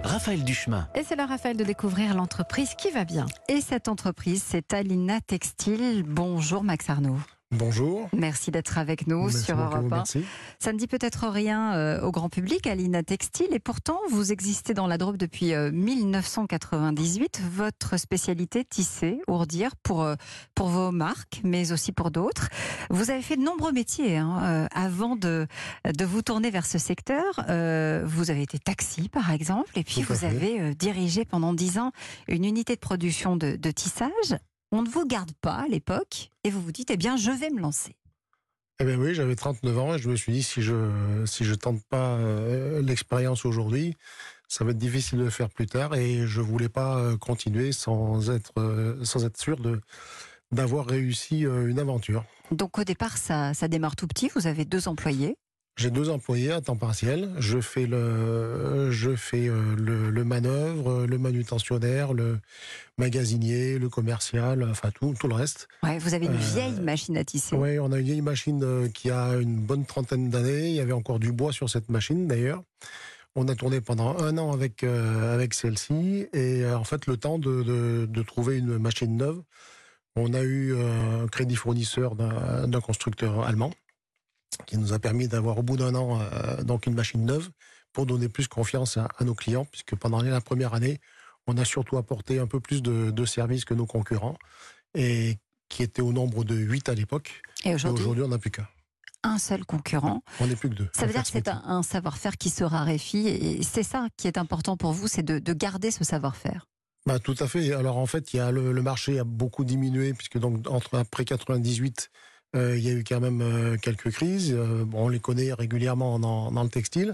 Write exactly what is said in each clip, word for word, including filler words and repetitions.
Raphaël Duchemin. Et c'est le Raphaël de découvrir l'entreprise qui va bien. Et cette entreprise, c'est Alina Textile. Bonjour Max Arnaud. Bonjour. Merci d'être avec nous Merci sur beaucoup, Europe un. merci. Ça ne dit peut-être rien euh, au grand public, Alina Textile, et pourtant vous existez dans la Drôme depuis euh, mille neuf cent quatre-vingt-dix-huit. Votre spécialité, tisser, ourdir pour, euh, pour vos marques, mais aussi pour d'autres. Vous avez fait de nombreux métiers hein, euh, avant de, de vous tourner vers ce secteur. Euh, vous avez été taxi, par exemple, et puis Tout à vous fait. avez euh, dirigé pendant dix ans une unité de production de, de tissage. On ne vous garde pas à l'époque et vous vous dites, eh bien, je vais me lancer. Eh bien oui, j'avais trente-neuf ans et je me suis dit, si je si je tente pas euh, l'expérience aujourd'hui, ça va être difficile de le faire plus tard et je voulais pas euh, continuer sans être, euh, sans être sûr de, d'avoir réussi euh, une aventure. Donc au départ, ça, ça démarre tout petit, vous avez deux employés. J'ai deux employés à temps partiel. Je fais le, je fais euh, le, le manœuvre, le manutentionnaire, le magasinier, le commercial, enfin tout, tout le reste. Ouais, vous avez une Euh, vieille machine à tisser. Oui, on a une vieille machine euh, qui a une bonne trentaine d'années. Il y avait encore du bois sur cette machine d'ailleurs. On a tourné pendant un an avec, euh, avec celle-ci. Et euh, en fait, le temps de, de, de trouver une machine neuve, on a eu euh, un crédit fournisseur d'un, d'un constructeur allemand qui nous a permis d'avoir au bout d'un an euh, donc une machine neuve pour donner plus confiance à, à nos clients, puisque pendant la première année, on a surtout apporté un peu plus de, de services que nos concurrents, et qui étaient au nombre de huit à l'époque. Et Et aujourd'hui, aujourd'hui, on n'a plus qu'un. un seul concurrent. On n'est plus que deux. Ça à veut dire faire que ce c'est métier. un, un savoir-faire qui se raréfie. Et c'est ça qui est important pour vous, c'est de, de garder ce savoir-faire. Bah, tout à fait. Alors en fait, il y a le, le marché a beaucoup diminué, puisque donc entre après quatre-vingt-dix-huit, euh, il y a eu quand même euh, quelques crises. Euh, bon, on les connaît régulièrement dans, dans le textile.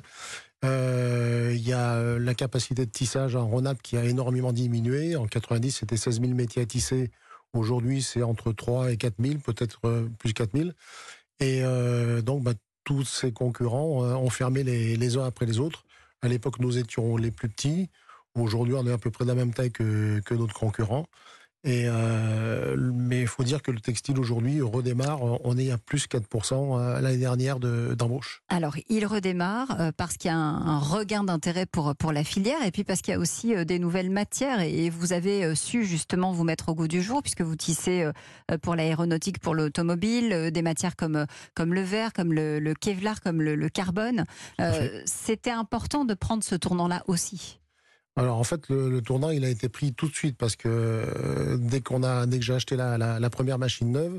Euh, il y a euh, la capacité de tissage en Rhône-Alpes qui a énormément diminué. En quatre-vingt-dix, c'était seize mille métiers à tisser. Aujourd'hui, c'est entre trois et quatre mille, peut-être euh, plus quatre mille. Et euh, donc, bah, tous ces concurrents euh, ont fermé les, les uns après les autres. À l'époque, nous étions les plus petits. Aujourd'hui, on est à peu près de la même taille que, que notre concurrent. Et euh, mais il faut dire que le textile aujourd'hui redémarre. On est à plus quatre pour cent l'année dernière de, d'embauche. Alors, il redémarre euh, parce qu'il y a un, un regain d'intérêt pour, pour la filière et puis parce qu'il y a aussi euh, des nouvelles matières et, et vous avez euh, su justement vous mettre au goût du jour puisque vous tissez euh, pour l'aéronautique, pour l'automobile, euh, des matières comme, euh, comme le verre, comme le, le Kevlar, comme le, le carbone. Euh, c'était important de prendre ce tournant-là aussi. Alors en fait, le, le tournant, il a été pris tout de suite parce que euh, dès qu'on a, dès que j'ai acheté la, la, la première machine neuve,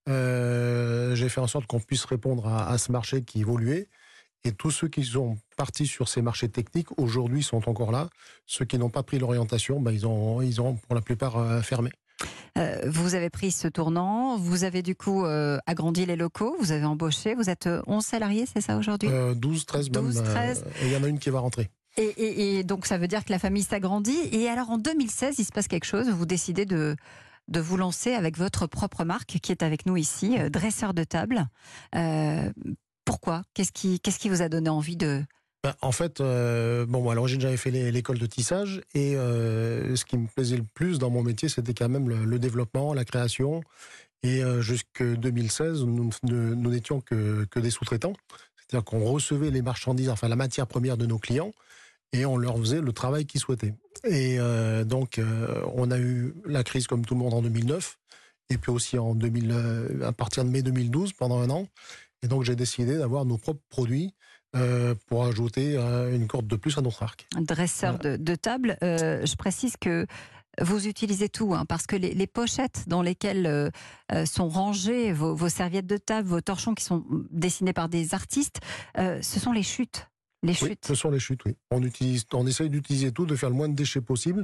euh, j'ai fait en sorte qu'on puisse répondre à, à ce marché qui évoluait. Et tous ceux qui sont partis sur ces marchés techniques aujourd'hui sont encore là. Ceux qui n'ont pas pris l'orientation, ben, ils ont, ils ont pour la plupart euh, fermé. Euh, vous avez pris ce tournant, vous avez du coup euh, agrandi les locaux, vous avez embauché, vous êtes onze salariés, c'est ça aujourd'hui Euh, douze, treize même. douze, treize. Euh, et il y en a une qui va rentrer. Et, et, et donc ça veut dire que la famille s'agrandit. Et alors en deux mille seize, il se passe quelque chose. Vous décidez de, de vous lancer avec votre propre marque qui est avec nous ici, euh, Dresseur de table. Euh, pourquoi ? Qu'est-ce qui, qu'est-ce qui vous a donné envie de... Ben, en fait, euh, bon, à l'origine, j'avais fait les- l'école de tissage et euh, ce qui me plaisait le plus dans mon métier, c'était quand même le, le développement, la création. Et euh, jusqu'en deux mille seize, nous, ne- nous n'étions que, que des sous-traitants. C'est-à-dire qu'on recevait les marchandises, enfin la matière première de nos clients, et on leur faisait le travail qu'ils souhaitaient. Et euh, donc, euh, on a eu la crise comme tout le monde en deux mille neuf, et puis aussi en deux mille, euh, à partir de mai deux mille douze, pendant un an. Et donc, j'ai décidé d'avoir nos propres produits euh, pour ajouter euh, une corde de plus à notre arc. Dresseur Voilà. de, de table, euh, je précise que vous utilisez tout, hein, parce que les, les pochettes dans lesquelles euh, euh, sont rangées vos, vos serviettes de table, vos torchons qui sont dessinés par des artistes, euh, ce sont les chutes. Les Oui, chutes. ce sont les chutes, oui. On, utilise, on essaye d'utiliser tout, de faire le moins de déchets possible,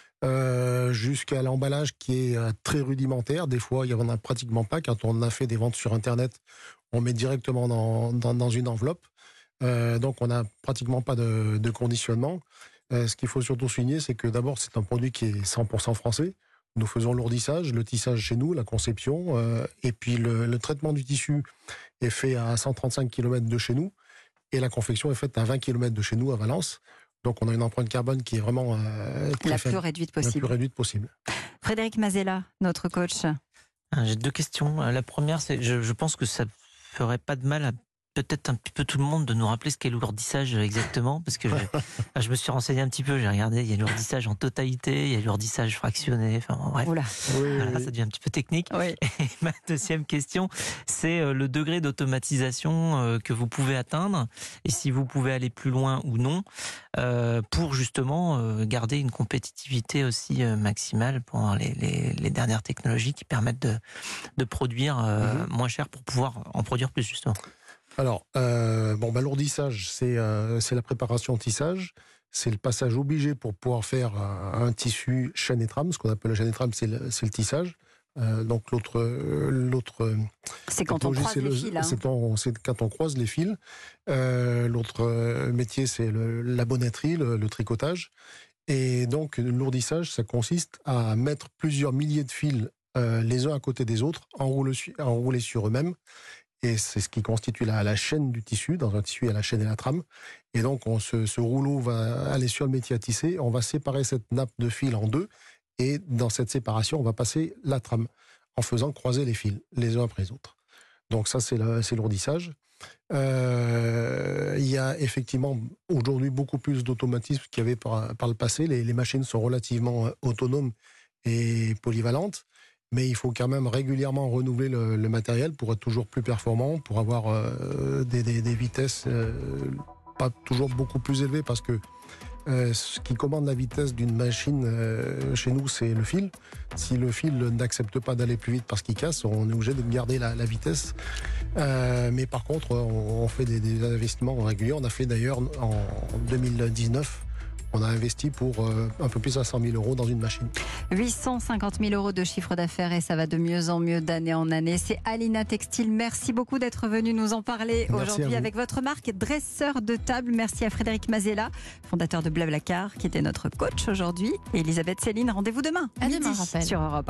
euh, jusqu'à l'emballage qui est euh, très rudimentaire. Des fois, il n'y en a pratiquement pas. Quand on a fait des ventes sur Internet, on met directement dans, dans, dans une enveloppe. Euh, donc, on n'a pratiquement pas de, de conditionnement. Euh, ce qu'il faut surtout souligner, c'est que d'abord, c'est un produit qui est cent pour cent français. Nous faisons l'ourdissage, le tissage chez nous, la conception, euh, et puis le, le traitement du tissu est fait à cent trente-cinq kilomètres de chez nous. Et la confection est faite à vingt kilomètres de chez nous, à Valence. Donc, on a une empreinte carbone qui est vraiment euh, très La faible, plus réduite la possible. plus réduite possible. Frédéric Mazella, notre coach. J'ai deux questions. La première, c'est je, je pense que ça ferait pas de mal à peut-être un petit peu tout le monde de nous rappeler ce qu'est l'ourdissage exactement, parce que je, je me suis renseigné un petit peu, j'ai regardé, il y a l'ourdissage en totalité, il y a l'ourdissage fractionné, enfin bon, bref, Oula. Oui, voilà, oui. ça devient un petit peu technique. Oui. Et ma deuxième question, c'est euh, le degré d'automatisation euh, que vous pouvez atteindre, et si vous pouvez aller plus loin ou non, euh, pour justement euh, garder une compétitivité aussi euh, maximale pour les, les, les dernières technologies qui permettent de, de produire euh, Mhm. moins cher pour pouvoir en produire plus, justement. Alors, euh, bon, bah, l'ourdissage, c'est euh, c'est la préparation au tissage. C'est le passage obligé pour pouvoir faire un, un tissu chaîne et trame. Ce qu'on appelle la chaîne et trame, c'est le, c'est le tissage. Euh, donc l'autre, euh, l'autre C'est quand on technologie, croise c'est les le- fils. Hein. c'est quand, c'est quand on croise les fils. Euh, l'autre euh, métier, c'est le- la bonneterie, le, le tricotage. Et donc l'ourdissage, ça consiste à mettre plusieurs milliers de fils euh, les uns à côté des autres, enroulés, su- enroulés sur eux-mêmes. Et c'est ce qui constitue la, la chaîne du tissu. Dans un tissu, il y a la chaîne et la trame. Et donc, on, ce, ce rouleau va aller sur le métier à tisser. On va séparer cette nappe de fils en deux. Et dans cette séparation, on va passer la trame en faisant croiser les fils, les uns après les autres. Donc ça, c'est le- c'est l'ourdissage. Euh, il y a effectivement aujourd'hui beaucoup plus d'automatisme qu'il y avait par, par le passé. Les, les machines sont relativement autonomes et polyvalentes. Mais il faut quand même régulièrement renouveler le, le matériel pour être toujours plus performant, pour avoir euh, des, des, des vitesses euh, pas toujours beaucoup plus élevées, parce que euh, ce qui commande la vitesse d'une machine euh, chez nous, c'est le fil. Si le fil n'accepte pas d'aller plus vite parce qu'il casse, on est obligé de garder la, la vitesse. Euh, mais par contre, on, on fait des, des investissements réguliers. On a fait d'ailleurs en deux mille dix-neuf, on a investi pour euh, un peu plus de cent mille euros dans une machine. huit cent cinquante mille euros de chiffre d'affaires et ça va de mieux en mieux d'année en année. C'est Alina Textile. Merci beaucoup d'être venu nous en parler Merci à aujourd'hui vous. avec votre marque Dresseur de table. Merci à Frédéric Mazella, fondateur de Blablacar, qui était notre coach aujourd'hui. Et Elisabeth Céline, rendez-vous demain. À midi demain, Raphaël. sur Europe.